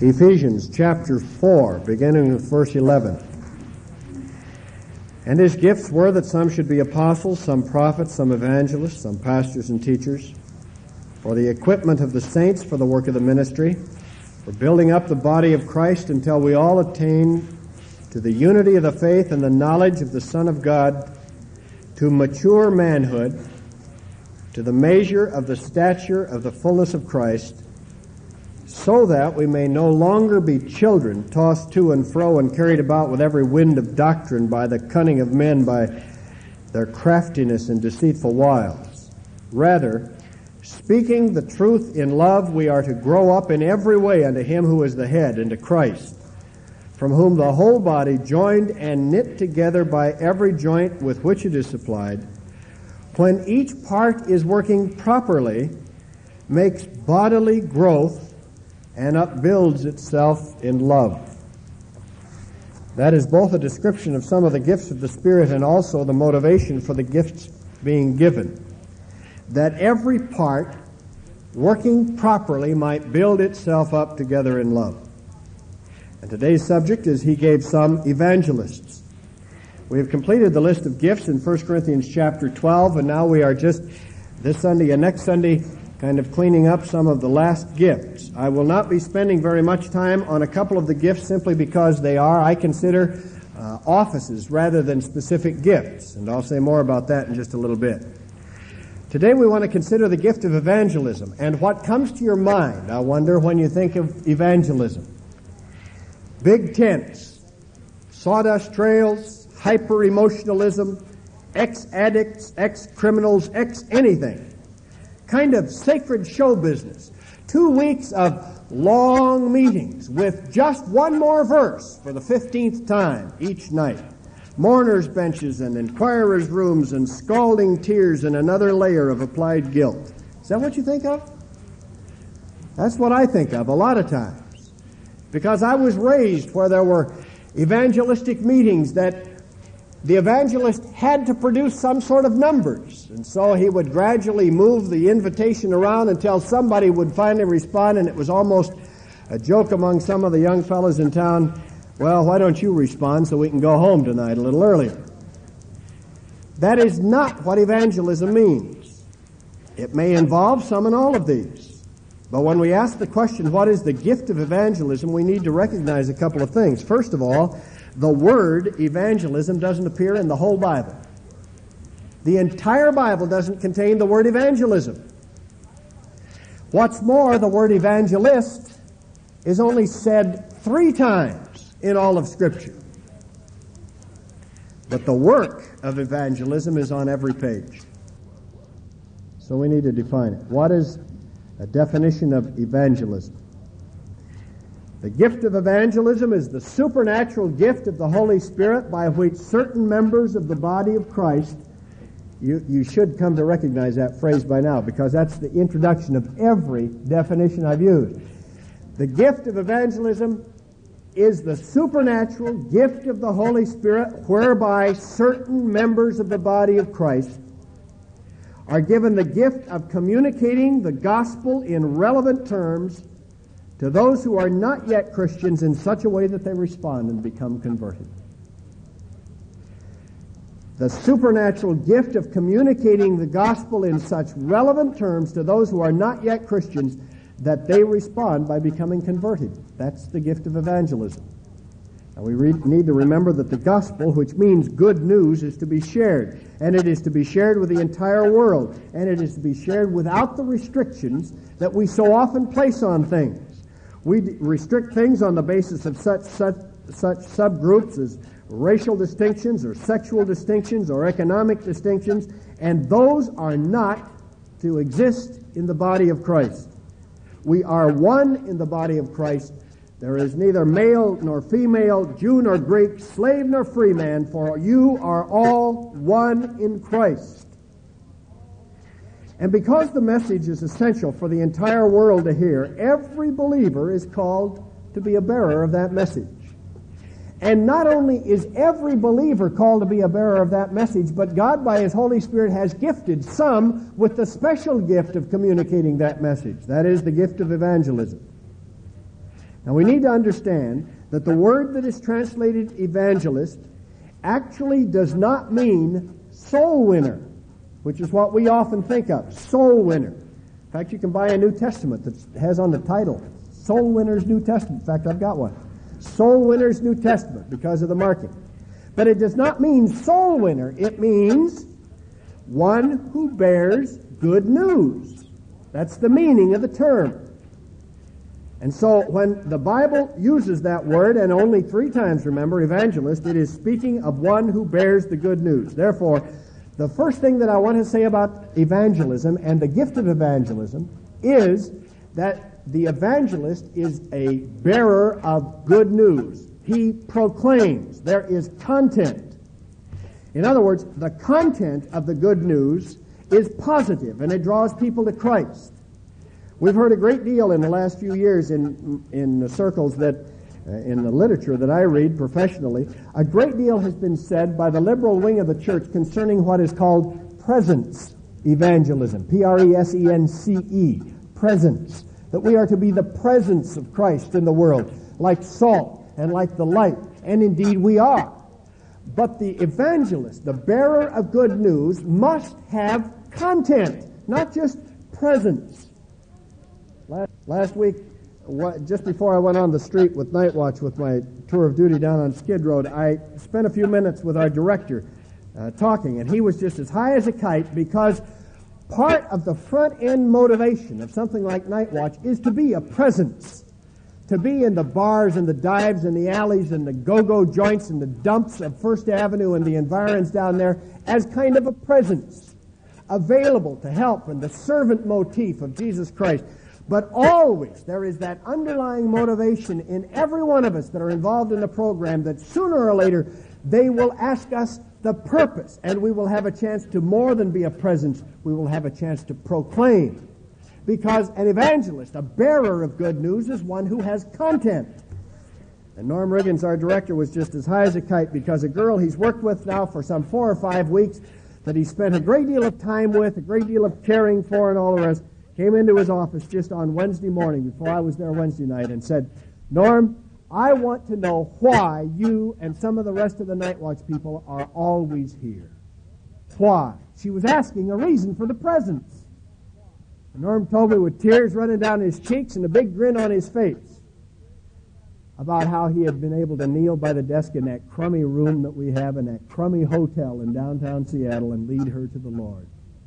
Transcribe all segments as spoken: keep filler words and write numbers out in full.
Ephesians chapter four, beginning with verse eleven. And his gifts were that some should be apostles, some prophets, some evangelists, some pastors and teachers, for the equipment of the saints, for the work of the ministry, for building up the body of Christ until we all attain to the unity of the faith and the knowledge of the Son of God, to mature manhood, to the measure of the stature of the fullness of Christ, so that we may no longer be children, tossed to and fro and carried about with every wind of doctrine by the cunning of men, by their craftiness and deceitful wiles. Rather, speaking the truth in love, we are to grow up in every way unto him who is the head, into Christ, from whom the whole body, joined and knit together by every joint with which it is supplied, when each part is working properly, makes bodily growth and upbuilds itself in love. That is both a description of some of the gifts of the Spirit and also the motivation for the gifts being given. That every part, working properly, might build itself up together in love. And today's subject is he gave some evangelists. We have completed the list of gifts in First Corinthians chapter twelve, and now we are just this Sunday and next Sunday kind of cleaning up some of the last gifts. I will not be spending very much time on a couple of the gifts simply because they are, I consider, uh, offices rather than specific gifts. And I'll say more about that in just a little bit. Today we want to consider the gift of evangelism. And what comes to your mind, I wonder, when you think of evangelism? Big tents, sawdust trails, hyper-emotionalism, ex-addicts, ex-criminals, ex-anything. Kind of sacred show business. Two weeks of long meetings with just one more verse for the fifteenth time each night. Mourners' benches and inquirers' rooms and scalding tears and another layer of applied guilt. Is that what you think of? That's what I think of a lot of times. Because I was raised where there were evangelistic meetings that the evangelist had to produce some sort of numbers. And so he would gradually move the invitation around until somebody would finally respond, and it was almost a joke among some of the young fellows in town, well, why don't you respond so we can go home tonight a little earlier? That is not what evangelism means. It may involve some and all of these. But when we ask the question, what is the gift of evangelism, we need to recognize a couple of things. First of all, the word evangelism doesn't appear in the whole Bible. The entire Bible doesn't contain the word evangelism. What's more, the word evangelist is only said three times in all of Scripture. But the work of evangelism is on every page. So we need to define it. What is a definition of evangelism? The gift of evangelism is the supernatural gift of the Holy Spirit by which certain members of the body of Christ, you, you should come to recognize that phrase by now because that's the introduction of every definition I've used. The gift of evangelism is the supernatural gift of the Holy Spirit whereby certain members of the body of Christ are given the gift of communicating the gospel in relevant terms to those who are not yet Christians in such a way that they respond and become converted. The supernatural gift of communicating the gospel in such relevant terms to those who are not yet Christians that they respond by becoming converted. That's the gift of evangelism. And we re- need to remember that the gospel, which means good news, is to be shared. And it is to be shared with the entire world. And it is to be shared without the restrictions that we so often place on things. We d- restrict things on the basis of such, such such subgroups as racial distinctions or sexual distinctions or economic distinctions, and those are not to exist in the body of Christ. We are one in the body of Christ. There is neither male nor female, Jew nor Greek, slave nor free man, for you are all one in Christ. And because the message is essential for the entire world to hear, every believer is called to be a bearer of that message. And not only is every believer called to be a bearer of that message, but God by His Holy Spirit has gifted some with the special gift of communicating that message. That is the gift of evangelism. Now we need to understand that the word that is translated evangelist actually does not mean soul winner, which is what we often think of, soul winner. In fact, you can buy a New Testament that has on the title, Soul Winner's New Testament. In fact, I've got one. Soul Winner's New Testament, because of the marking. But it does not mean soul winner. It means one who bears good news. That's the meaning of the term. And so when the Bible uses that word, and only three times, remember, evangelist, it is speaking of one who bears the good news. Therefore, the first thing that I want to say about evangelism and the gift of evangelism is that the evangelist is a bearer of good news. He proclaims. There is content. In other words, the content of the good news is positive, and it draws people to Christ. We've heard a great deal in the last few years in in the circles that, uh, in the literature that I read professionally, a great deal has been said by the liberal wing of the church concerning what is called presence evangelism, P R E S E N C E, presence, that we are to be the presence of Christ in the world, like salt and like the light, and indeed we are. But the evangelist, the bearer of good news, must have content, not just presence. Last, last week, what, just before I went on the street with Night Watch with my tour of duty down on Skid Road, I spent a few minutes with our director uh, talking, and he was just as high as a kite, because part of the front-end motivation of something like Night Watch is to be a presence, to be in the bars and the dives and the alleys and the go-go joints and the dumps of First Avenue and the environs down there as kind of a presence, available to help, and the servant motif of Jesus Christ. But always there is that underlying motivation in every one of us that are involved in the program that sooner or later they will ask us the purpose, and we will have a chance to more than be a presence. We will have a chance to proclaim. Because an evangelist, a bearer of good news, is one who has content. And Norm Riggins, our director, was just as high as a kite, because a girl he's worked with now for some four or five weeks that he spent a great deal of time with, a great deal of caring for, and all the rest, came into his office just on Wednesday morning before I was there Wednesday night and said, "Norm, I want to know why you and some of the rest of the Night Watch people are always here. Why?" She was asking a reason for the presence. And Norm told me with tears running down his cheeks and a big grin on his face about how he had been able to kneel by the desk in that crummy room that we have in that crummy hotel in downtown Seattle and lead her to the Lord.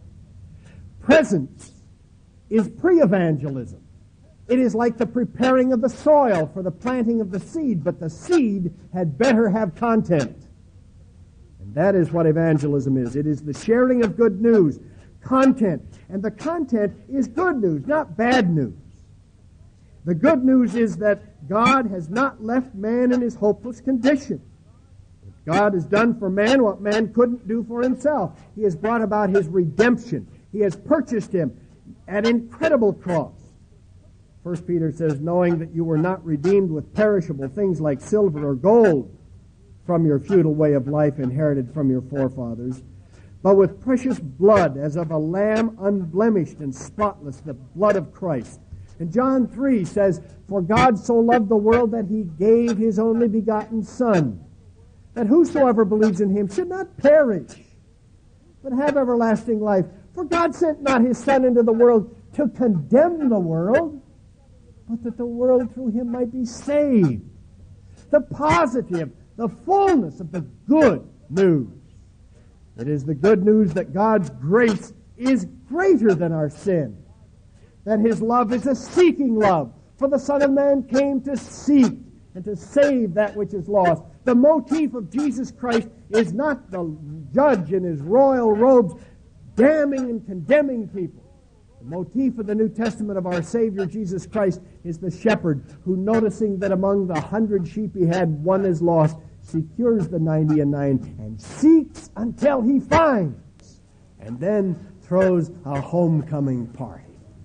Presence is pre-evangelism. It is like the preparing of the soil for the planting of the seed, but the seed had better have content. And that is what evangelism is. It is the sharing of good news, content. And the content is good news, not bad news. The good news is that God has not left man in his hopeless condition. God has done for man what man couldn't do for himself. He has brought about his redemption. He has purchased him at incredible cost. First Peter says, knowing that you were not redeemed with perishable things like silver or gold from your futile way of life inherited from your forefathers, but with precious blood as of a lamb unblemished and spotless, the blood of Christ. And John three says, for God so loved the world that he gave his only begotten Son, that whosoever believes in him should not perish, but have everlasting life. For God sent not his Son into the world to condemn the world, but that the world through him might be saved. The positive, the fullness of the good news. It is the good news that God's grace is greater than our sin, that his love is a seeking love, for the Son of Man came to seek and to save that which is lost. The motif of Jesus Christ is not the judge in his royal robes damning and condemning people. The motif of the New Testament of our Savior Jesus Christ is the shepherd who, noticing that among the hundred sheep he had one is lost, secures the ninety and nine and seeks until he finds, and then throws a homecoming party.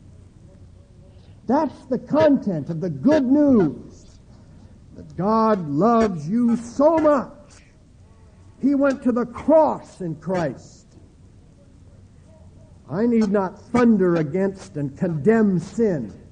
That's the content of the good news, that God loves you so much. He went to the cross in Christ. I need not thunder against and condemn sin.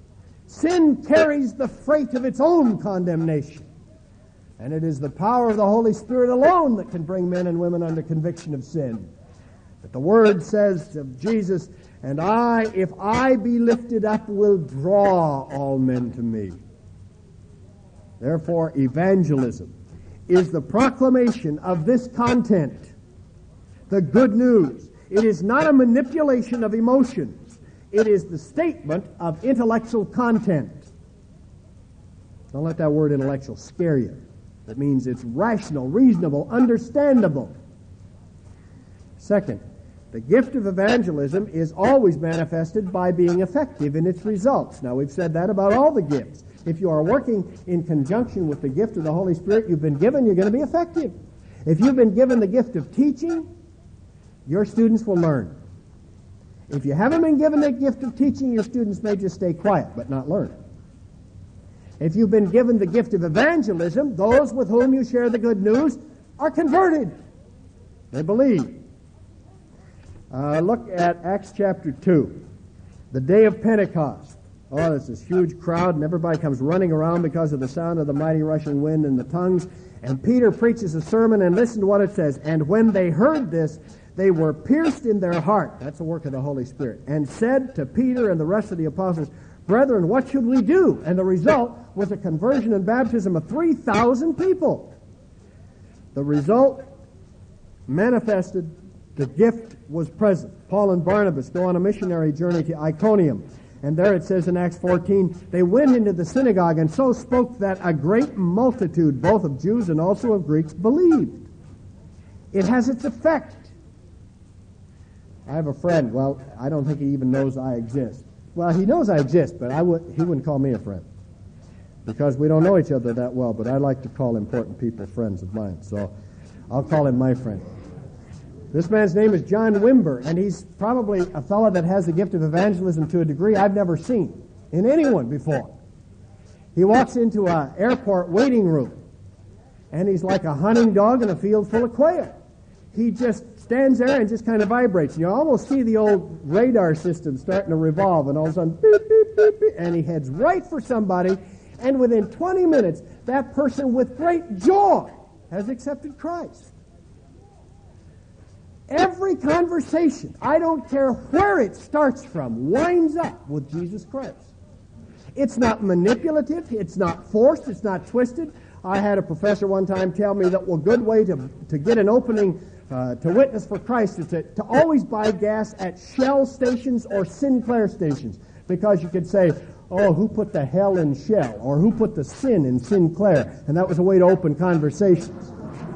Sin carries the freight of its own condemnation. And it is the power of the Holy Spirit alone that can bring men and women under conviction of sin. But the Word says of Jesus, and I, if I be lifted up, will draw all men to me. Therefore, evangelism is the proclamation of this content, the good news. It is not a manipulation of emotions. It is the statement of intellectual content. Don't let that word intellectual scare you. That means it's rational, reasonable, understandable. Second, the gift of evangelism is always manifested by being effective in its results. Now, we've said that about all the gifts. If you are working in conjunction with the gift of the Holy Spirit you've been given, you're going to be effective. If you've been given the gift of teaching, your students will learn. If you haven't been given the gift of teaching, your students may just stay quiet but not learn. If you've been given the gift of evangelism, those with whom you share the good news are converted. They believe. Uh, look at Acts chapter two, the day of Pentecost. Oh, there's this huge crowd, and everybody comes running around because of the sound of the mighty rushing wind and the tongues. And Peter preaches a sermon, and listen to what it says. And when they heard this, they were pierced in their heart. That's the work of the Holy Spirit. And said to Peter and the rest of the apostles, Brethren, what should we do? And the result was a conversion and baptism of three thousand people. The result manifested, the gift was present. Paul and Barnabas go on a missionary journey to Iconium. And there it says in Acts fourteen, they went into the synagogue and so spoke that a great multitude, both of Jews and also of Greeks, believed. It has its effect. I have a friend, well, I don't think he even knows I exist. Well, he knows I exist, but I would, he wouldn't call me a friend because we don't know each other that well, but I like to call important people friends of mine, so I'll call him my friend. This man's name is John Wimber, and he's probably a fellow that has the gift of evangelism to a degree I've never seen in anyone before. He walks into an airport waiting room, and he's like a hunting dog in a field full of quail. He just stands there and just kind of vibrates. You almost see the old radar system starting to revolve, and all of a sudden, beep, beep, beep, beep, and he heads right for somebody, and within twenty minutes, that person with great joy has accepted Christ. Every conversation, I don't care where it starts from, winds up with Jesus Christ. It's not manipulative, it's not forced, it's not twisted. I had a professor one time tell me that, well, a good way to, to get an opening uh, to witness for Christ is to, to always buy gas at Shell stations or Sinclair stations, because you could say, oh, who put the hell in Shell, or who put the sin in Sinclair, and that was a way to open conversations.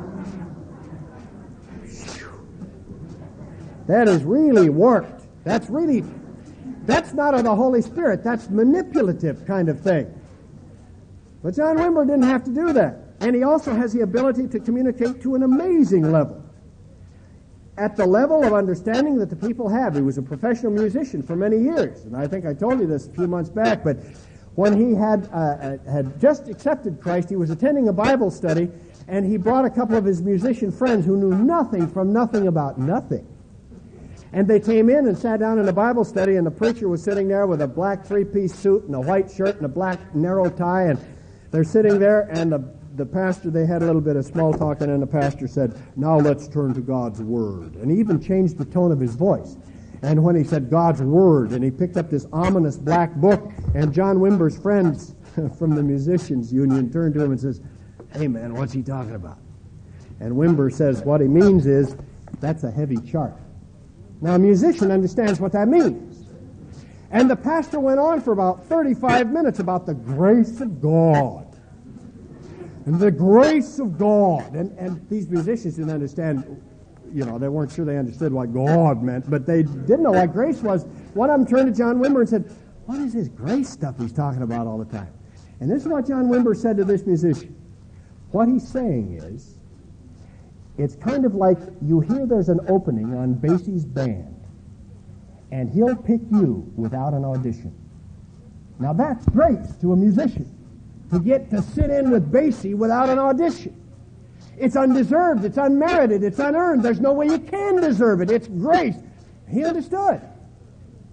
That has really worked. That's really, that's not of the Holy Spirit. That's manipulative kind of thing. But John Wimber didn't have to do that. And he also has the ability to communicate to an amazing level. At the level of understanding that the people have. He was a professional musician for many years. And I think I told you this a few months back, but when he had uh, had just accepted Christ, he was attending a Bible study, and he brought a couple of his musician friends who knew nothing from nothing about nothing. And they came in and sat down in a Bible study, and the preacher was sitting there with a black three-piece suit and a white shirt and a black narrow tie, and they're sitting there, and the, the pastor, they had a little bit of small talk, and then the pastor said, now let's turn to God's Word. And he even changed the tone of his voice. And when he said God's Word, and he picked up this ominous black book, and John Wimber's friends from the Musicians Union turned to him and says, hey man, what's he talking about? And Wimber says what he means is, that's a heavy chart. Now, a musician understands what that means. And the pastor went on for about thirty-five minutes about the grace of God. And the grace of God. And, and these musicians didn't understand, you know, they weren't sure they understood what God meant, but they didn't know what grace was. One of them turned to John Wimber and said, what is this grace stuff he's talking about all the time? And this is what John Wimber said to this musician. What he's saying is, it's kind of like you hear there's an opening on Basie's band, and he'll pick you without an audition. Now that's grace to a musician, to get to sit in with Basie without an audition. It's undeserved, it's unmerited, it's unearned. There's no way you can deserve it. It's grace. He understood.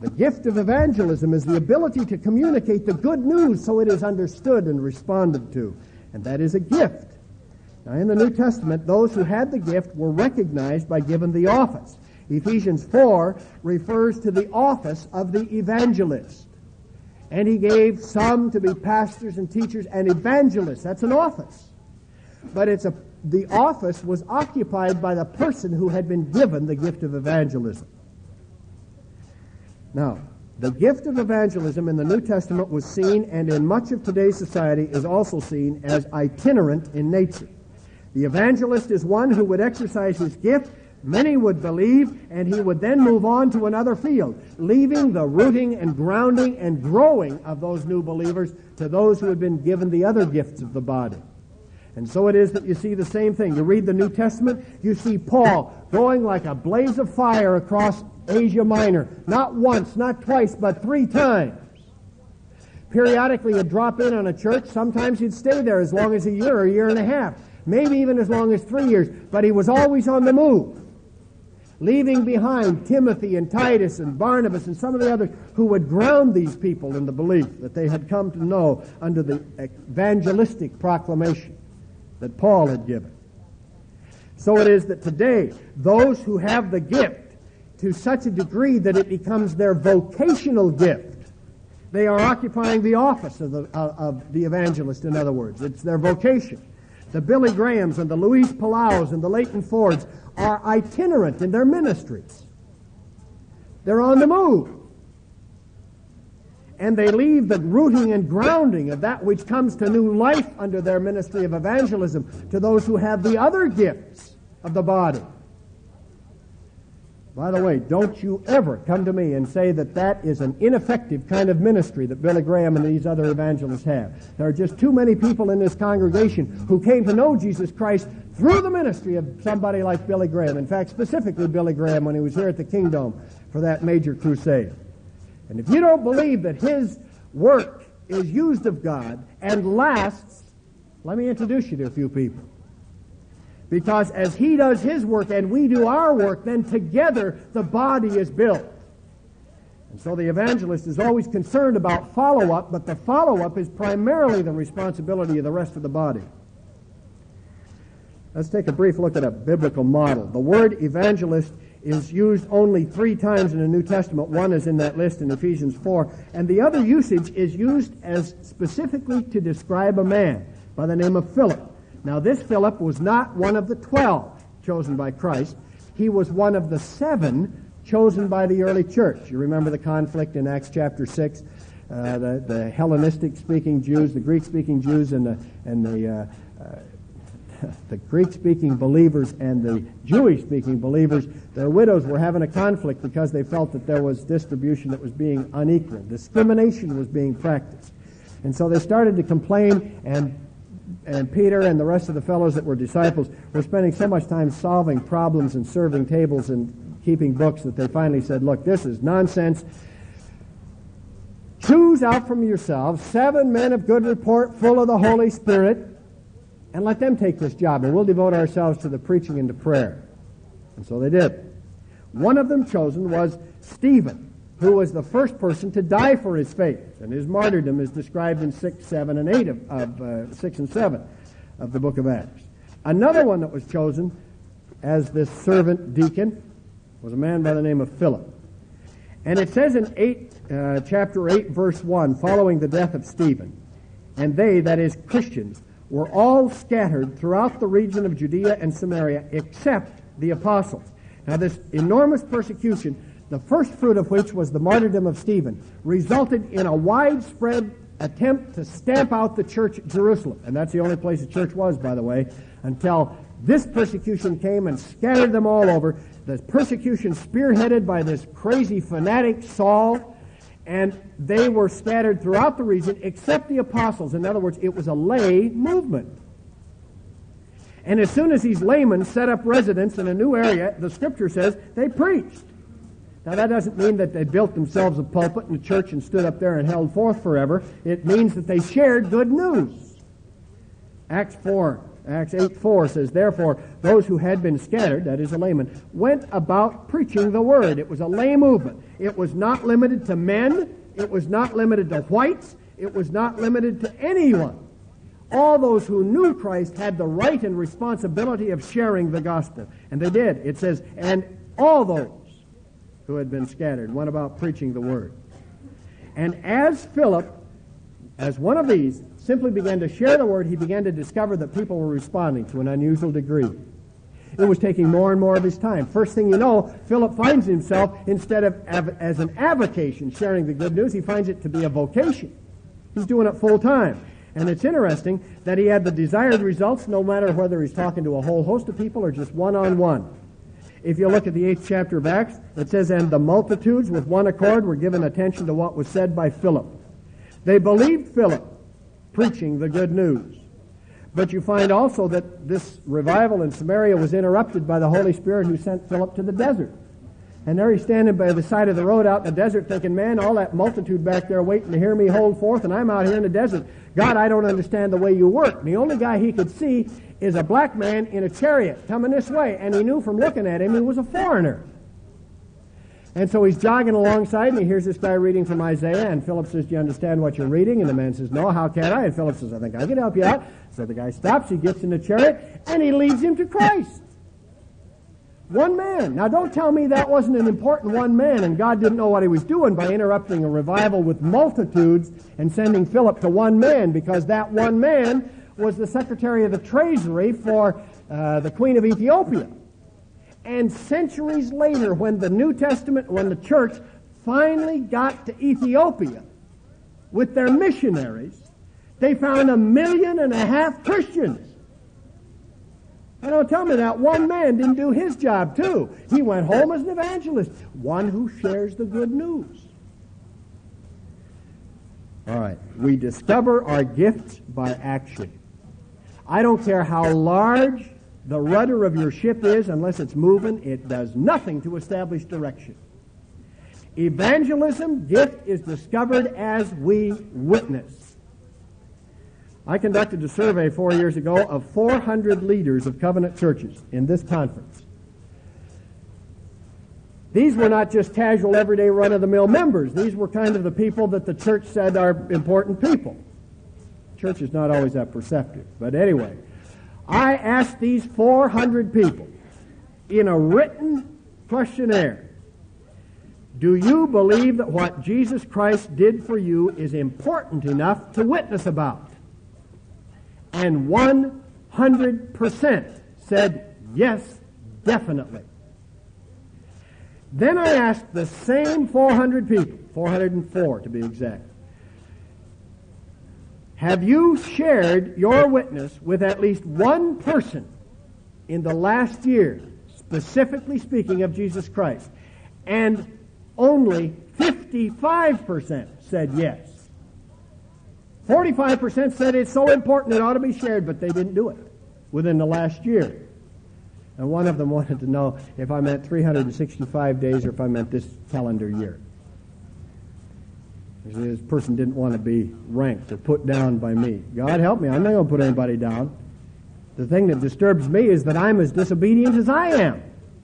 The gift of evangelism is the ability to communicate the good news so it is understood and responded to. And that is a gift. Now, in the New Testament, those who had the gift were recognized by given the office. Ephesians four refers to the office of the evangelist. And he gave some to be pastors and teachers and evangelists. That's an office. But it's a the office was occupied by the person who had been given the gift of evangelism. Now, the gift of evangelism in the New Testament was seen, and in much of today's society is also seen, as itinerant in nature. The evangelist is one who would exercise his gift, many would believe, and he would then move on to another field, leaving the rooting and grounding and growing of those new believers to those who had been given the other gifts of the body. And so it is that you see the same thing. You read the New Testament, you see Paul going like a blaze of fire across Asia Minor, not once, not twice, but three times. Periodically he'd drop in on a church. Sometimes he'd stay there as long as a year or a year and a half, maybe even as long as three years, but he was always on the move, leaving behind Timothy and Titus and Barnabas and some of the others who would ground these people in the belief that they had come to know under the evangelistic proclamation that Paul had given. So it is that today, those who have the gift to such a degree that it becomes their vocational gift, they are occupying the office of the, uh, of the evangelist, in other words. It's their vocation. The Billy Grahams and the Luis Palaus and the Leighton Fords are itinerant in their ministries. They're on the move. And they leave the rooting and grounding of that which comes to new life under their ministry of evangelism to those who have the other gifts of the body. By the way, don't you ever come to me and say that that is an ineffective kind of ministry that Billy Graham and these other evangelists have. There are just too many people in this congregation who came to know Jesus Christ through the ministry of somebody like Billy Graham. In fact, specifically Billy Graham when he was here at the Kingdom for that major crusade. And if you don't believe that his work is used of God and lasts, let me introduce you to a few people. Because as he does his work and we do our work, then together the body is built. And so the evangelist is always concerned about follow-up, but the follow-up is primarily the responsibility of the rest of the body. Let's take a brief look at a biblical model. The word evangelist is used only three times in the New Testament. One is in that list in Ephesians four. And the other usage is used as specifically to describe a man by the name of Philip. Now, this Philip was not one of the twelve chosen by Christ. He was one of the seven chosen by the early church. You remember the conflict in Acts chapter six? Uh, the, the Hellenistic-speaking Jews, the Greek-speaking Jews, and the, and the, uh, uh, the Greek-speaking believers and the Jewish-speaking believers, their widows were having a conflict because they felt that there was distribution that was being unequal. Discrimination was being practiced. And so they started to complain, and And Peter and the rest of the fellows that were disciples were spending so much time solving problems and serving tables and keeping books that they finally said, look, this is nonsense. Choose out from yourselves seven men of good report, full of the Holy Spirit, and let them take this job, and we'll devote ourselves to the preaching and to prayer. And so they did. One of them chosen was Stephen, who was the first person to die for his faith. And his martyrdom is described in six, seven, and eight of, of uh, six and seven of the book of Acts. Another one that was chosen as this servant deacon was a man by the name of Philip. And it says in eight, uh, chapter eight, verse one, following the death of Stephen, and they, that is Christians, were all scattered throughout the region of Judea and Samaria, except the apostles. Now this enormous persecution, the first fruit of which was the martyrdom of Stephen, resulted in a widespread attempt to stamp out the church at Jerusalem. And that's the only place the church was, by the way, until this persecution came and scattered them all over. The persecution spearheaded by this crazy fanatic Saul, and they were scattered throughout the region except the apostles. In other words, it was a lay movement. And as soon as these laymen set up residence in a new area, the scripture says they preached. Now, that doesn't mean that they built themselves a pulpit and a church and stood up there and held forth forever. It means that they shared good news. Acts four Acts eight four says, therefore, those who had been scattered, that is a layman, went about preaching the word. It was a lay movement. It was not limited to men. It was not limited to whites. It was not limited to anyone. All those who knew Christ had the right and responsibility of sharing the gospel. And they did. It says, and all those who had been scattered went about preaching the word. And as Philip, as one of these, simply began to share the word, he began to discover that people were responding to an unusual degree. It was taking more and more of his time. First thing you know, Philip finds himself, instead of av- as an avocation, sharing the good news, he finds it to be a vocation. He's doing it full time. And it's interesting that he had the desired results no matter whether he's talking to a whole host of people or just one-on-one. If you look at the eighth chapter of Acts, it says, and the multitudes with one accord were given attention to what was said by Philip. They believed Philip preaching the good news. But you find also that this revival in Samaria was interrupted by the Holy Spirit who sent Philip to the desert. And there he's standing by the side of the road out in the desert thinking, man, all that multitude back there waiting to hear me hold forth, and I'm out here in the desert. God, I don't understand the way you work. And the only guy he could see is a black man in a chariot coming this way. And he knew from looking at him he was a foreigner. And so he's jogging alongside, and he hears this guy reading from Isaiah, and Philip says, do you understand what you're reading? And the man says, no, how can I? And Philip says, I think I can help you out. So the guy stops, he gets in the chariot, and he leads him to Christ. One man. Now don't tell me that wasn't an important one man, and God didn't know what he was doing by interrupting a revival with multitudes and sending Philip to one man, because that one man was the Secretary of the Treasury for uh, the Queen of Ethiopia. And centuries later, when the New Testament, when the church finally got to Ethiopia with their missionaries, they found a million and a half Christians. And don't tell me that one man didn't do his job too. He went home as an evangelist, one who shares the good news. All right, we discover our gifts by action. I don't care how large the rudder of your ship is, unless it's moving, it does nothing to establish direction. Evangelism gift is discovered as we witness. I conducted a survey four years ago of four hundred leaders of covenant churches in this conference. These were not just casual, everyday, run-of-the-mill members. These were kind of the people that the church said are important people. Church is not always that perceptive. But anyway, I asked these four hundred people in a written questionnaire, do you believe that what Jesus Christ did for you is important enough to witness about? And one hundred percent said, yes, definitely. Then I asked the same four hundred people, four hundred four to be exact, have you shared your witness with at least one person in the last year, specifically speaking of Jesus Christ? And only fifty-five percent said yes. forty-five percent said it's so important it ought to be shared, but they didn't do it within the last year. And one of them wanted to know if I meant three hundred sixty-five days or if I meant this calendar year. This person didn't want to be ranked or put down by me. God help me, I'm not going to put anybody down. The thing that disturbs me is that I'm as disobedient as I am.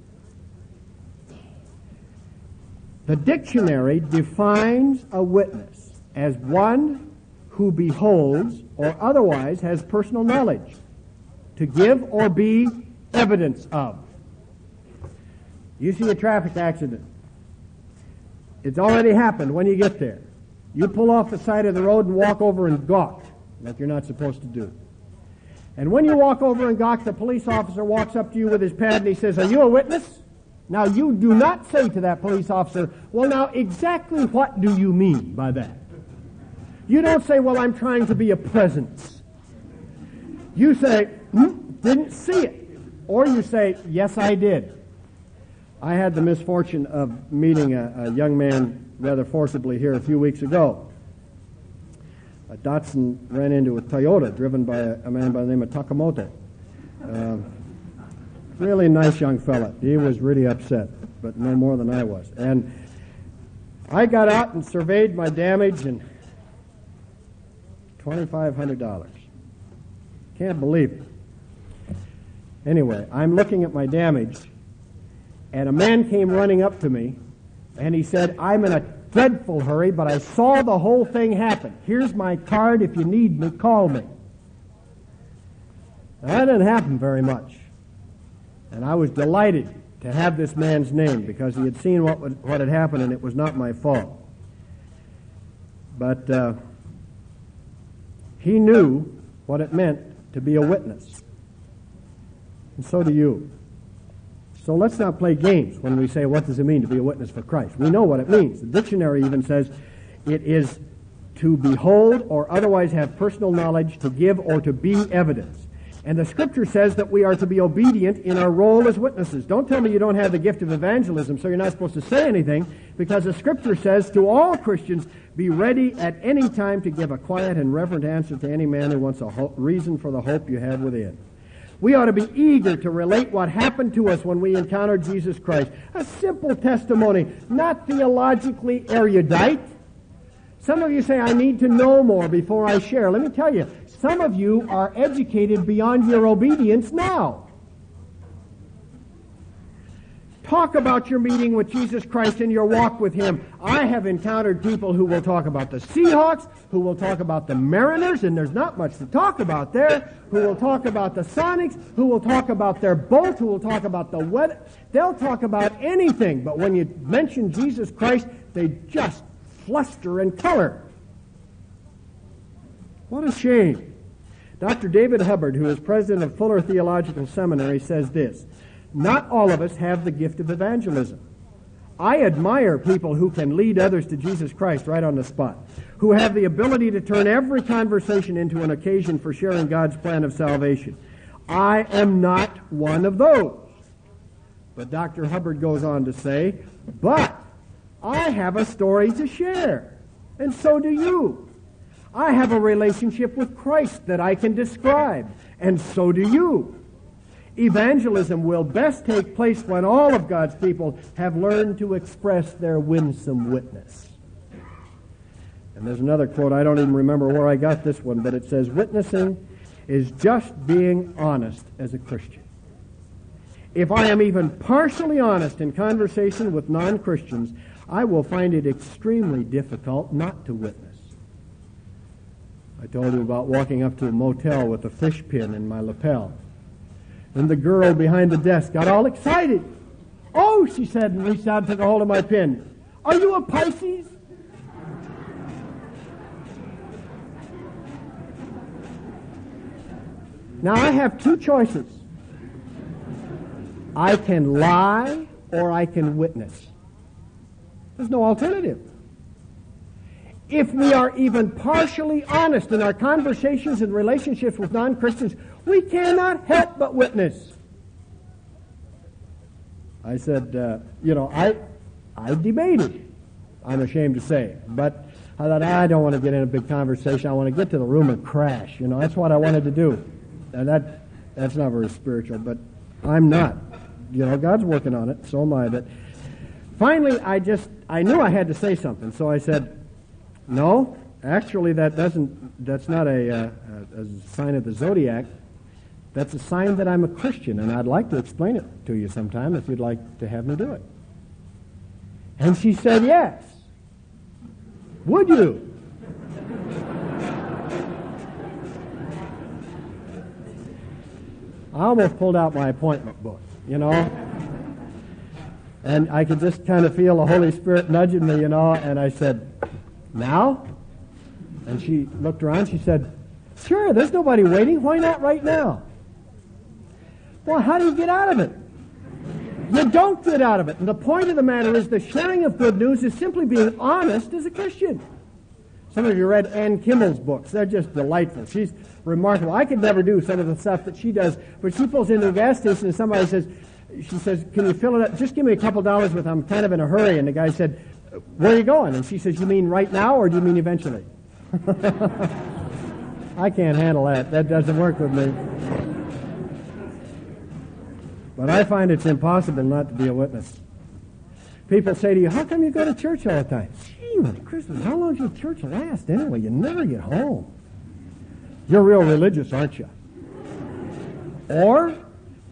The dictionary defines a witness as one who beholds or otherwise has personal knowledge, to give or be evidence of. You see a traffic accident. It's already happened when you get there. You pull off the side of the road and walk over and gawk, like you're not supposed to do. And when you walk over and gawk, the police officer walks up to you with his pad and he says, are you a witness? Now, you do not say to that police officer, well, now, exactly what do you mean by that? You don't say, well, I'm trying to be a presence. You say, hmm, didn't see it. Or you say, yes, I did. I had the misfortune of meeting a, a young man rather forcibly here a few weeks ago. A Datsun ran into a Toyota driven by a, a man by the name of Takamoto. Uh, really nice young fella. He was really upset, but no more than I was. And I got out and surveyed my damage, and twenty-five hundred dollars. Can't believe it. Anyway, I'm looking at my damage, and a man came running up to me, and he said, I'm in a dreadful hurry, but I saw the whole thing happen. Here's my card. If you need me, call me. Now, that didn't happen very much. And I was delighted to have this man's name because he had seen what, would, what had happened, and it was not my fault. But uh, he knew what it meant to be a witness. And so do you. So let's not play games when we say, what does it mean to be a witness for Christ? We know what it means. The dictionary even says it is to behold or otherwise have personal knowledge, to give or to be evidence. And the Scripture says that we are to be obedient in our role as witnesses. Don't tell me you don't have the gift of evangelism, so you're not supposed to say anything, because the Scripture says to all Christians, be ready at any time to give a quiet and reverent answer to any man who wants a ho- reason for the hope you have within. We ought to be eager to relate what happened to us when we encountered Jesus Christ. A simple testimony, not theologically erudite. Some of you say, I need to know more before I share. Let me tell you, some of you are educated beyond your obedience now. Talk about your meeting with Jesus Christ and your walk with Him. I have encountered people who will talk about the Seahawks, who will talk about the Mariners, and there's not much to talk about there, who will talk about the Sonics, who will talk about their boat, who will talk about the weather. They'll talk about anything, but when you mention Jesus Christ, they just fluster and color. What a shame. Doctor David Hubbard, who is president of Fuller Theological Seminary, says this, not all of us have the gift of evangelism. I admire people who can lead others to Jesus Christ right on the spot, who have the ability to turn every conversation into an occasion for sharing God's plan of salvation. I am not one of those. But Doctor Hubbard goes on to say, but I have a story to share, and so do you. I have a relationship with Christ that I can describe, and so do you. Evangelism will best take place when all of God's people have learned to express their winsome witness. And there's another quote, I don't even remember where I got this one, but it says, witnessing is just being honest as a Christian. If I am even partially honest in conversation with non-Christians, I will find it extremely difficult not to witness. I told you about walking up to a motel with a fish pin in my lapel. And the girl behind the desk got all excited. Oh, she said, and reached out and took a hold of my pin. Are you a Pisces? Now, I have two choices. I can lie or I can witness. There's no alternative. If we are even partially honest in our conversations and relationships with non-Christians, we cannot help but witness. I said, uh, you know, I I debated, I'm ashamed to say, but I thought, I don't want to get in a big conversation. I want to get to the room and crash. You know, that's what I wanted to do. And that that's not very spiritual, but I'm not. You know, God's working on it, so am I. But finally, I just, I knew I had to say something, so I said, no, actually that doesn't, that's not a, uh, a, a sign of the zodiac. That's a sign that I'm a Christian, and I'd like to explain it to you sometime if you'd like to have me do it. And she said, yes. Would you? I almost pulled out my appointment book, you know. And I could just kind of feel the Holy Spirit nudging me, you know, and I said, now? And she looked around, she said, sure, there's nobody waiting, why not right now? Well, how do you get out of it? You don't get out of it. And the point of the matter is the sharing of good news is simply being honest as a Christian. Some of you read Ann Kimmel's books. They're just delightful. She's remarkable. I could never do some of the stuff that she does, but she pulls into a gas station and somebody says, she says, can you fill it up? Just give me a couple dollars with, I'm kind of in a hurry. And the guy said, where are you going? And she says, you mean right now or do you mean eventually? I can't handle that. That doesn't work with me. But I find it's impossible not to be a witness. People say to you, how come you go to church all the time? Gee, man, Christmas, how long does your church last anyway? You never get home. You're real religious, aren't you? Or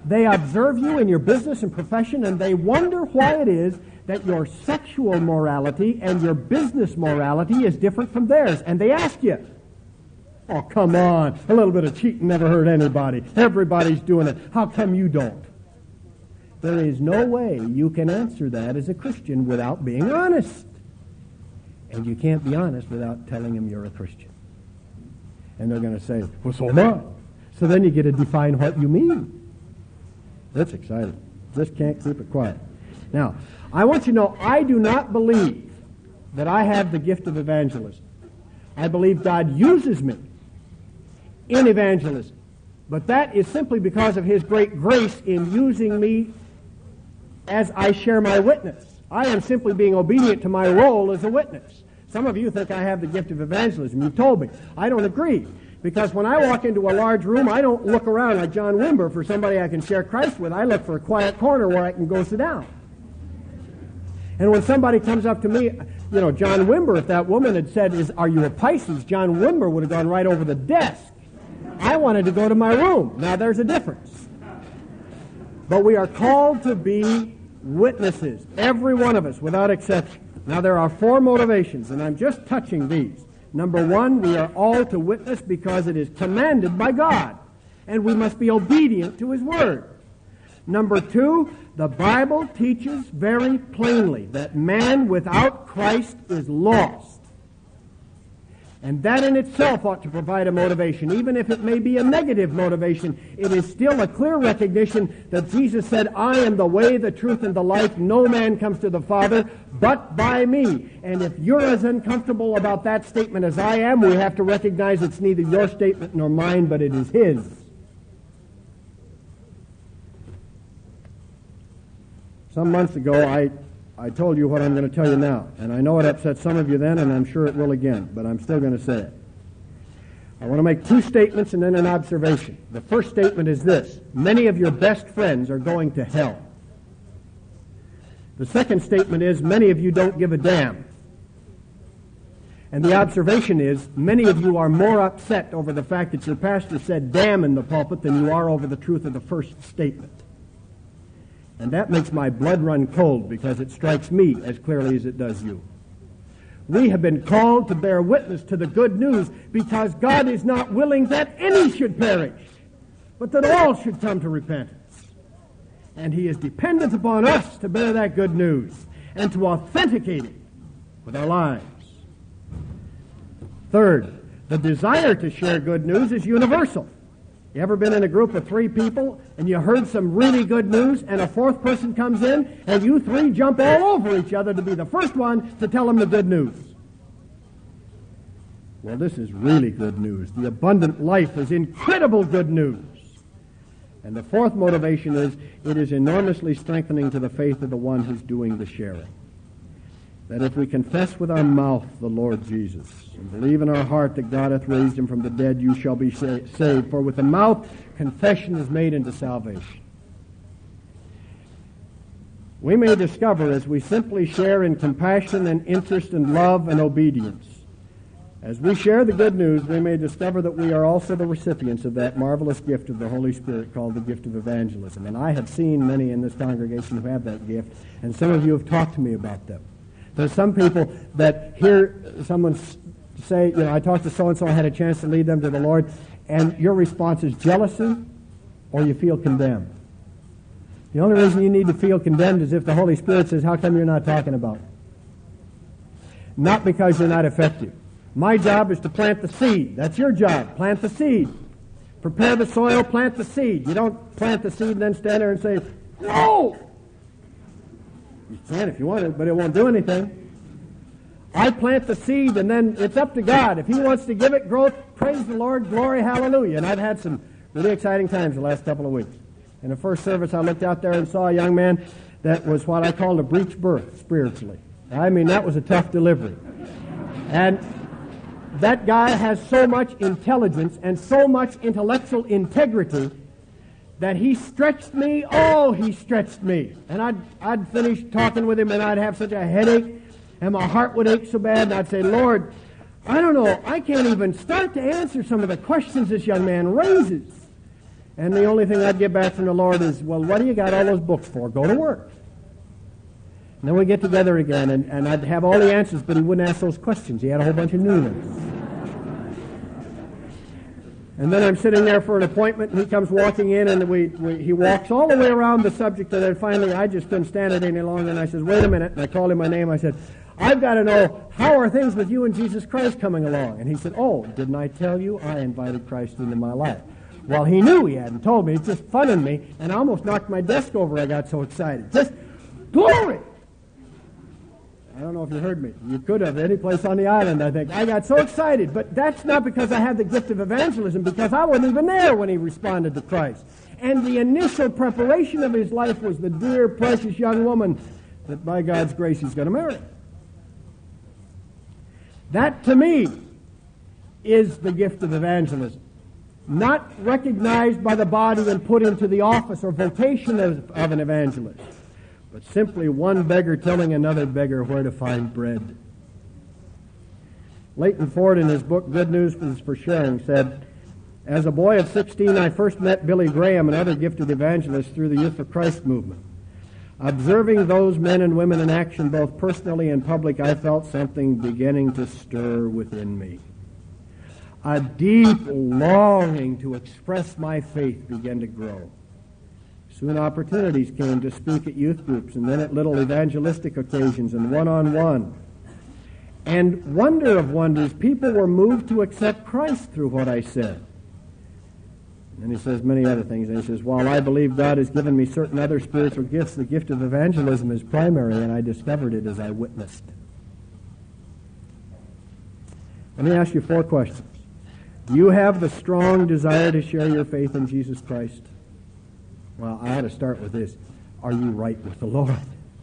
They observe you in your business and profession, and they wonder why it is that your sexual morality and your business morality is different from theirs. And they ask you, oh, come on, a little bit of cheating never hurt anybody. Everybody's doing it. How come you don't? There is no way you can answer that as a Christian without being honest. And you can't be honest without telling them you're a Christian. And they're going to say, well, so am I. So then you get to define what you mean. That's exciting. Just can't keep it quiet. Now, I want you to know, I do not believe that I have the gift of evangelism. I believe God uses me in evangelism. But that is simply because of His great grace in using me as I share my witness. I am simply being obedient to my role as a witness. Some of you think I have the gift of evangelism. You've told me. I don't agree. Because when I walk into a large room, I don't look around like John Wimber for somebody I can share Christ with. I look for a quiet corner where I can go sit down. And when somebody comes up to me, you know, John Wimber, if that woman had said, "Is are you a Pisces?" John Wimber would have gone right over the desk. I wanted to go to my room. Now there's a difference. But we are called to be witnesses, every one of us, without exception. Now there are four motivations, and I'm just touching these. Number one, we are all to witness because it is commanded by God, and we must be obedient to His Word. Number two, the Bible teaches very plainly that man without Christ is lost. And that in itself ought to provide a motivation. Even if it may be a negative motivation, it is still a clear recognition that Jesus said, "I am the way, the truth, and the life. No man comes to the Father but by me." And if you're as uncomfortable about that statement as I am, we have to recognize it's neither your statement nor mine, but it is His. Some months ago, I I told you what I'm going to tell you now, and I know it upset some of you then, and I'm sure it will again, but I'm still going to say it. I want to make two statements and then an observation. The first statement is this: many of your best friends are going to hell. The second statement is many of you don't give a damn. And the observation is many of you are more upset over the fact that your pastor said damn in the pulpit than you are over the truth of the first statement. And that makes my blood run cold because it strikes me as clearly as it does you. We have been called to bear witness to the good news because God is not willing that any should perish, but that all should come to repentance. And He is dependent upon us to bear that good news and to authenticate it with our lives. Third, the desire to share good news is universal. You ever been in a group of three people and you heard some really good news and a fourth person comes in and you three jump all over each other to be the first one to tell them the good news? Well, this is really good news. The abundant life is incredible good news. And the fourth motivation is it is enormously strengthening to the faith of the one who's doing the sharing. That if we confess with our mouth the Lord Jesus and believe in our heart that God hath raised Him from the dead, you shall be sa- saved. For with the mouth confession is made unto salvation. We may discover as we simply share in compassion and interest and love and obedience, as we share the good news, we may discover that we are also the recipients of that marvelous gift of the Holy Spirit called the gift of evangelism. And I have seen many in this congregation who have that gift, and some of you have talked to me about them. There's some people that hear someone say, you know, I talked to so-and-so, I had a chance to lead them to the Lord, and your response is jealousy or you feel condemned. The only reason you need to feel condemned is if the Holy Spirit says, how come you're not talking about it? Not because you're not effective. My job is to plant the seed. That's your job. Plant the seed. Prepare the soil, plant the seed. You don't plant the seed and then stand there and say, no! You can if you want it, but it won't do anything. I plant the seed, and then it's up to God. If He wants to give it growth, praise the Lord, glory, hallelujah. And I've had some really exciting times the last couple of weeks. In the first service, I looked out there and saw a young man that was what I called a breech birth spiritually. I mean, that was a tough delivery. And that guy has so much intelligence and so much intellectual integrity that he stretched me, oh, he stretched me. And I'd, I'd finish talking with him, and I'd have such a headache, and my heart would ache so bad, and I'd say, Lord, I don't know, I can't even start to answer some of the questions this young man raises. And the only thing I'd get back from the Lord is, well, what do you got all those books for? Go to work. And then we get together again, and, and I'd have all the answers, but he wouldn't ask those questions. He had a whole bunch of new ones. And then I'm sitting there for an appointment, and he comes walking in, and we, we he walks all the way around the subject, and then finally I just couldn't stand it any longer, and I said, wait a minute, and I called him by name. I said, I've got to know, how are things with you and Jesus Christ coming along? And he said, oh, didn't I tell you I invited Christ into my life? Well, he knew he hadn't told me. It's just funning me, and I almost knocked my desk over. I got so excited. Just glory! I don't know if you heard me. You could have, any place on the island, I think. I got so excited, but that's not because I had the gift of evangelism, because I wasn't even there when he responded to Christ. And the initial preparation of his life was the dear, precious young woman that by God's grace he's going to marry. That, to me, is the gift of evangelism. Not recognized by the body and put into the office or vocation of, of an evangelist, but simply one beggar telling another beggar where to find bread. Leighton Ford, in his book Good News for Sharing, said, as a boy of sixteen, I first met Billy Graham and other gifted evangelists through the Youth for Christ movement. Observing those men and women in action, both personally and public, I felt something beginning to stir within me. A deep longing to express my faith began to grow. Soon opportunities came to speak at youth groups and then at little evangelistic occasions and one-on-one. And wonder of wonders, people were moved to accept Christ through what I said. And he says many other things. And he says, while I believe God has given me certain other spiritual gifts, the gift of evangelism is primary, and I discovered it as I witnessed. Let me ask you four questions. Do you have the strong desire to share your faith in Jesus Christ? Well, I ought to start with this. Are you right with the Lord?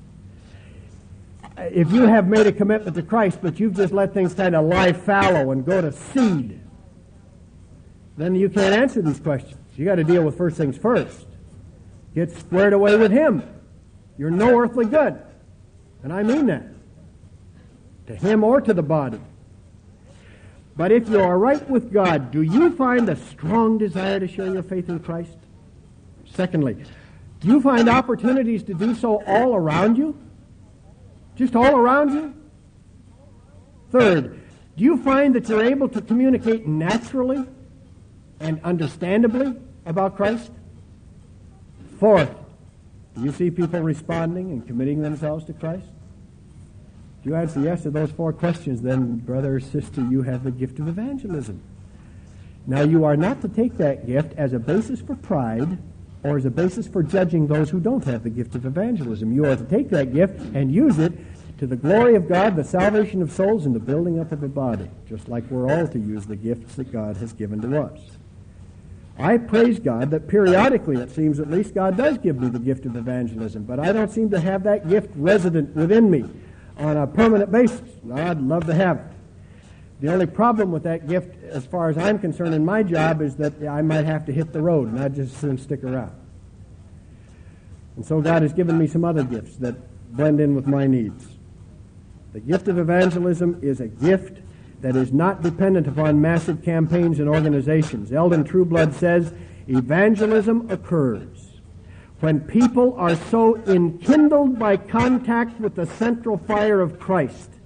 If you have made a commitment to Christ, but you've just let things kind of lie fallow and go to seed, then you can't answer these questions. You got to deal with first things first. Get squared away with Him. You're no earthly good. And I mean that. To Him or to the body. But if you are right with God, do you find a strong desire to share your faith in Christ? Secondly, do you find opportunities to do so all around you? Just all around you? Third, do you find that you're able to communicate naturally and understandably about Christ? Fourth, do you see people responding and committing themselves to Christ? If you answer yes to those four questions, then, brother or sister, you have the gift of evangelism. Now, you are not to take that gift as a basis for pride or as a basis for judging those who don't have the gift of evangelism. You are to take that gift and use it to the glory of God, the salvation of souls, and the building up of the body, just like we're all to use the gifts that God has given to us. I praise God that periodically, it seems at least, God does give me the gift of evangelism, but I don't seem to have that gift resident within me on a permanent basis. I'd love to have it. The only problem with that gift, as far as I'm concerned, in my job, is that I might have to hit the road, and I'd just soon stick around. And so God has given me some other gifts that blend in with my needs. The gift of evangelism is a gift that is not dependent upon massive campaigns and organizations. Eldon Trueblood says, evangelism occurs when people are so enkindled by contact with the central fire of Christ